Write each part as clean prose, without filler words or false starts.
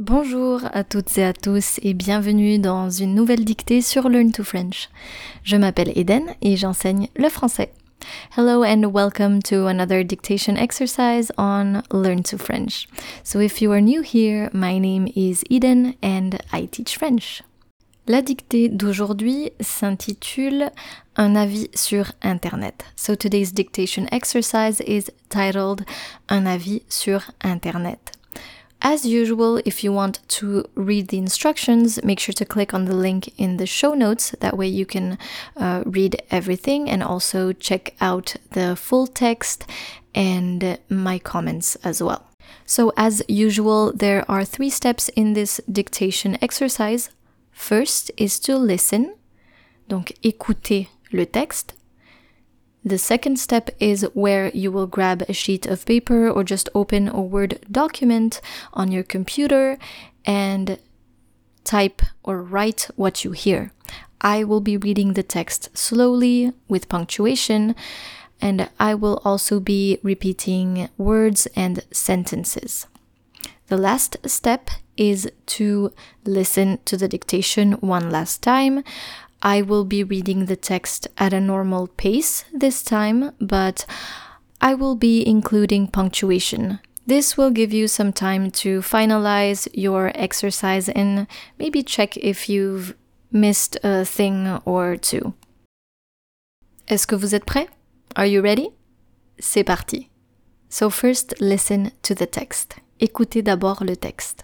Bonjour à toutes et à tous et bienvenue dans une nouvelle dictée sur Learn to French. Je m'appelle Eden et j'enseigne le français. Hello and welcome to another dictation exercise on Learn to French. So if you are new here, my name is Eden and I teach French. La dictée d'aujourd'hui s'intitule Un avis sur Internet. So today's dictation exercise is titled Un avis sur Internet. As usual, if you want to read the instructions, make sure to click on the link in the show notes. That way you can read everything and also check out the full text and my comments as well. So as usual, there are 3 steps in this dictation exercise. First is to listen, donc écouter le texte. The second step is where you will grab a sheet of paper or just open a Word document on your computer and type or write what you hear. I will be reading the text slowly with punctuation, and I will also be repeating words and sentences. The last step is to listen to the dictation one last time. I will be reading the text at a normal pace this time, but I will be including punctuation. This will give you some time to finalize your exercise and maybe check if you've missed a thing or two. Est-ce que vous êtes prêts? Are you ready? C'est parti. So first, listen to the text. Écoutez d'abord le texte.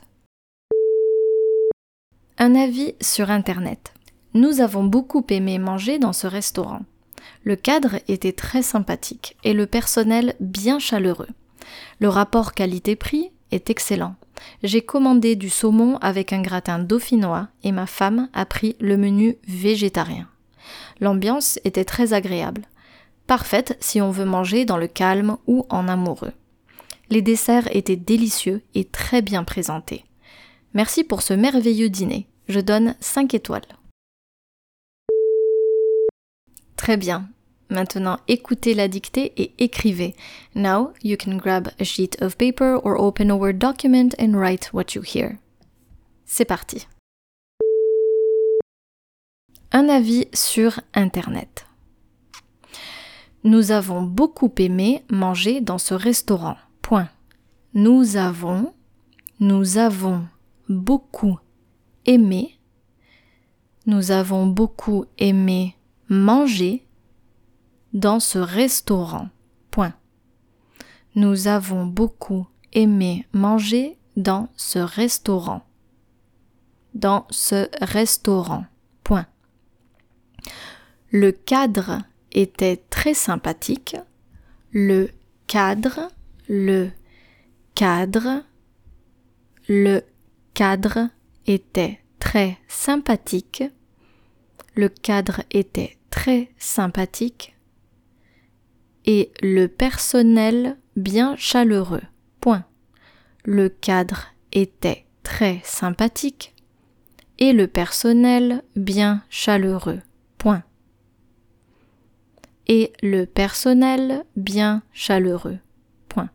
Un avis sur Internet. Nous avons beaucoup aimé manger dans ce restaurant. Le cadre était très sympathique et le personnel bien chaleureux. Le rapport qualité-prix est excellent. J'ai commandé du saumon avec un gratin dauphinois et ma femme a pris le menu végétarien. L'ambiance était très agréable. Parfaite si on veut manger dans le calme ou en amoureux. Les desserts étaient délicieux et très bien présentés. Merci pour ce merveilleux dîner. Je donne 5 étoiles. Très bien. Maintenant, écoutez la dictée et écrivez. Now, you can grab a sheet of paper or open a Word document and write what you hear. C'est parti. Un avis sur Internet. Nous avons beaucoup aimé manger dans ce restaurant. Point. Nous avons beaucoup aimé. Nous avons beaucoup aimé manger dans ce restaurant. Point. Nous avons beaucoup aimé manger dans ce restaurant. Dans ce restaurant. Point. Le cadre était très sympathique. Le cadre était très sympathique. Le cadre était très sympathique. Et le personnel bien chaleureux. Point. Le cadre était très sympathique. Et le personnel bien chaleureux. Point. Et le personnel bien chaleureux. Point.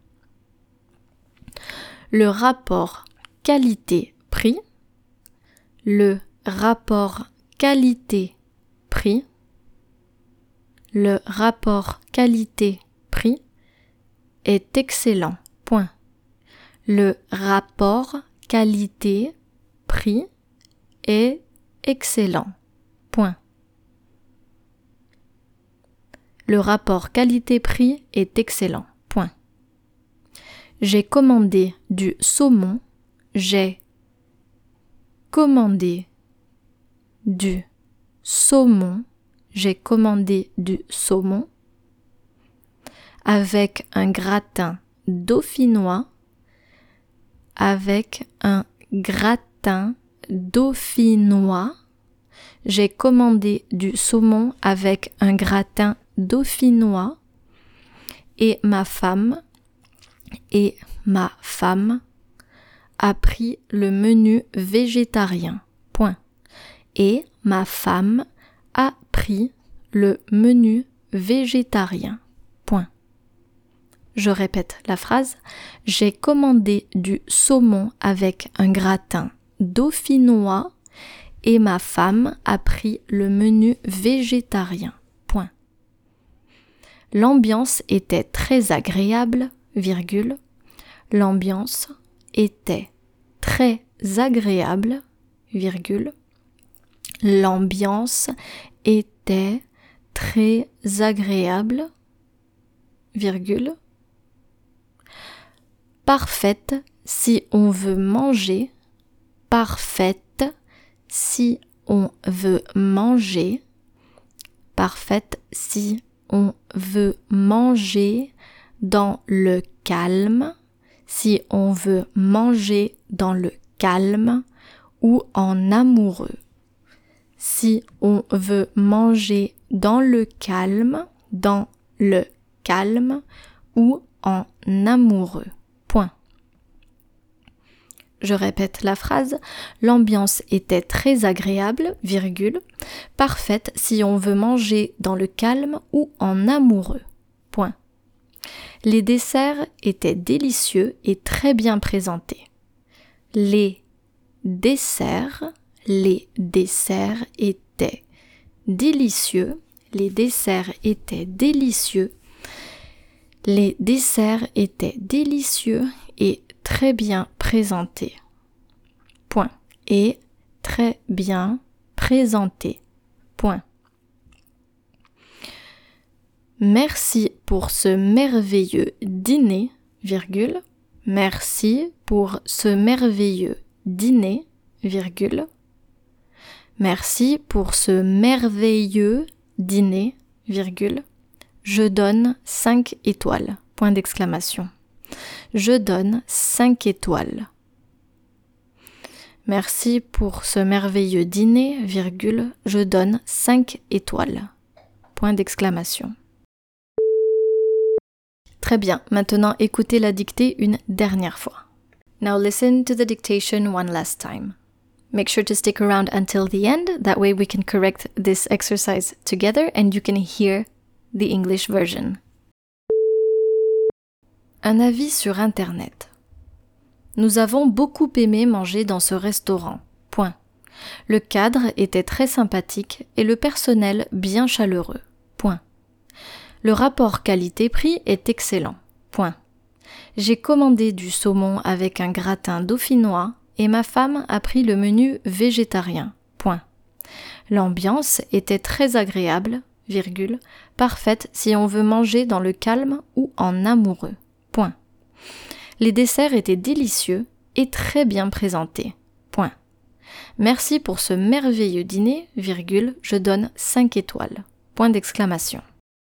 Le rapport qualité-prix. Le rapport qualité-prix. Le rapport qualité-prix est excellent. Point. Le rapport qualité-prix est excellent. Point. Le rapport qualité-prix est excellent. Point. J'ai commandé du saumon. J'ai commandé du saumon. J'ai commandé du saumon avec un gratin dauphinois. Avec un gratin dauphinois. J'ai commandé du saumon avec un gratin dauphinois et ma femme a pris le menu végétarien. Point. Et ma femme a pris le menu végétarien. Point. Je répète la phrase. J'ai commandé du saumon avec un gratin dauphinois et ma femme a pris le menu végétarien. Point. L'ambiance était très agréable, virgule. L'ambiance était très agréable, virgule. L'ambiance était très agréable, virgule. Parfaite si on veut manger, parfaite si on veut manger, parfaite si on veut manger dans le calme, si on veut manger dans le calme ou en amoureux. Si on veut manger dans le calme ou en amoureux. Point. Je répète la phrase. L'ambiance était très agréable, virgule, parfaite si on veut manger dans le calme ou en amoureux. Point. Les desserts étaient délicieux et très bien présentés. Les desserts étaient délicieux. Les desserts étaient délicieux. Les desserts étaient délicieux et très bien présentés. Point. Et très bien présentés. Point. Merci pour ce merveilleux dîner, virgule. Merci pour ce merveilleux dîner, virgule. Merci pour ce merveilleux dîner, virgule. Je donne 5 étoiles, point d'exclamation. Je donne 5 étoiles. Merci pour ce merveilleux dîner, virgule. Je donne 5 étoiles, point d'exclamation. Très bien, maintenant écoutez la dictée une dernière fois. Now listen to the dictation one last time. Make sure to stick around until the end, that way we can correct this exercise together and you can hear the English version. Un avis sur Internet. Nous avons beaucoup aimé manger dans ce restaurant. Point. Le cadre était très sympathique et le personnel bien chaleureux. Point. Le rapport qualité-prix est excellent. Point. J'ai commandé du saumon avec un gratin dauphinois et ma femme a pris le menu végétarien. Point. L'ambiance était très agréable, virgule, parfaite si on veut manger dans le calme ou en amoureux. Point. Les desserts étaient délicieux et très bien présentés. Point. Merci pour ce merveilleux dîner, virgule, je donne 5 étoiles. Point d'exclamation.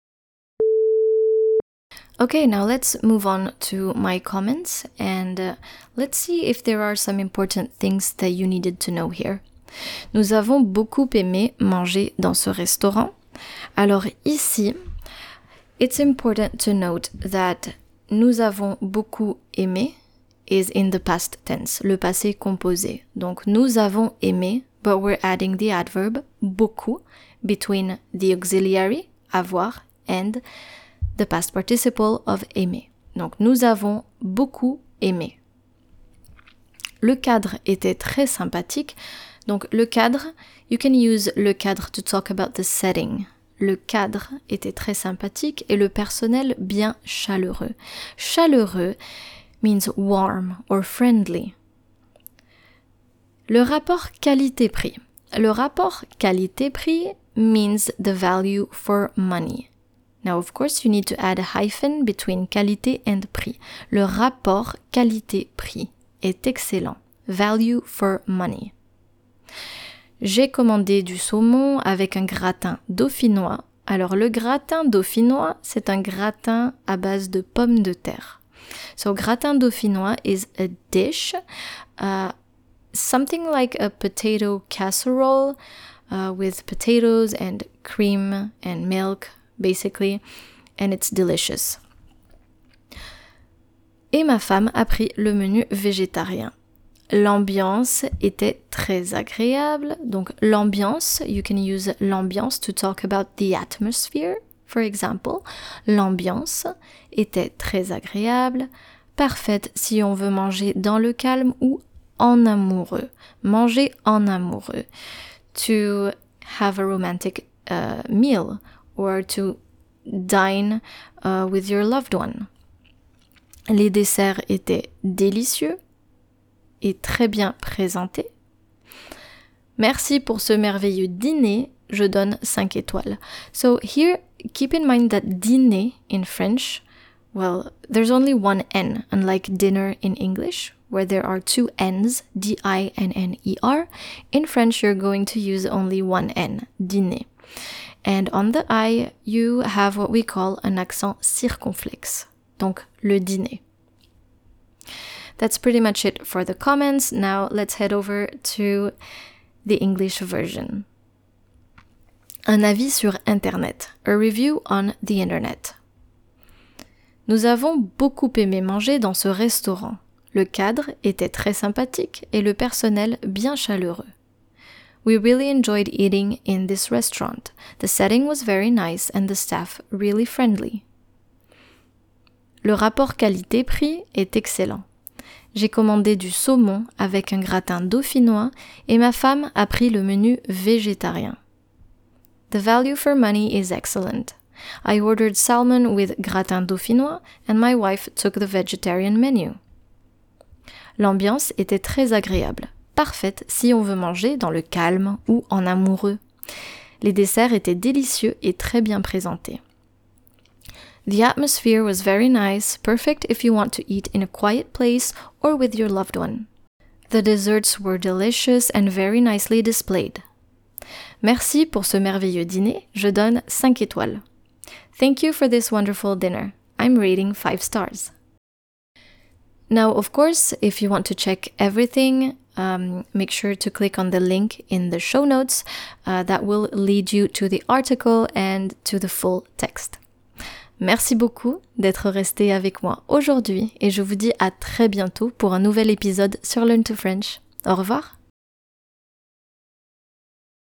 Okay, now let's move on to my comments and let's see if there are some important things that you needed to know here. Nous avons beaucoup aimé manger dans ce restaurant. Alors ici, it's important to note that nous avons beaucoup aimé is in the past tense, le passé composé. Donc nous avons aimé, but we're adding the adverb beaucoup between the auxiliary, avoir, and the past participle of aimer. Donc nous avons beaucoup aimé. Le cadre était très sympathique. Donc le cadre, you can use le cadre to talk about the setting. Le cadre était très sympathique et le personnel bien chaleureux. Chaleureux means warm or friendly. Le rapport qualité-prix. Le rapport qualité-prix means the value for money. Now, of course, you need to add a hyphen between qualité and prix. Le rapport qualité-prix est excellent. Value for money. J'ai commandé du saumon avec un gratin dauphinois. Alors, le gratin dauphinois, c'est un gratin à base de pommes de terre. So, gratin dauphinois is a dish, something like a potato casserole with potatoes and cream and milk, basically, and it's delicious. Et ma femme a pris le menu végétarien. L'ambiance était très agréable. Donc l'ambiance, you can use l'ambiance to talk about the atmosphere, For example, l'ambiance était très agréable, parfaite si on veut manger dans le calme ou en amoureux. Manger en amoureux. To have a romantic meal or to dine with your loved one. Les desserts étaient délicieux et très bien présentés. Merci pour ce merveilleux dîner, je donne 5 étoiles. So here, keep in mind that dîner in French, well, there's only one N, unlike dinner in English, where there are 2 N's, D-I-N-N-E-R. In French, you're going to use only one N, dîner. And on the I, you have what we call an accent circonflexe, donc le dîner. That's pretty much it for the comments. Now let's head over to the English version. Un avis sur Internet. A review on the Internet. Nous avons beaucoup aimé manger dans ce restaurant. Le cadre était très sympathique et le personnel bien chaleureux. We really enjoyed eating in this restaurant. The setting was very nice and the staff really friendly. Le rapport qualité-prix est excellent. J'ai commandé du saumon avec un gratin dauphinois et ma femme a pris le menu végétarien. The value for money is excellent. I ordered salmon with gratin dauphinois and my wife took the vegetarian menu. L'ambiance était très agréable, parfaite si on veut manger dans le calme ou en amoureux. Les desserts étaient délicieux et très bien présentés. The atmosphere was very nice, perfect if you want to eat in a quiet place or with your loved one. The desserts were delicious and very nicely displayed. Merci pour ce merveilleux dîner, je donne 5 étoiles. Thank you for this wonderful dinner. I'm rating 5 stars. Now, of course, if you want to check everything, make sure to click on the link in the show notes. That will lead you to the article and to the full text. Merci beaucoup d'être resté avec moi aujourd'hui et je vous dis à très bientôt pour un nouvel épisode sur Learn to French. Au revoir!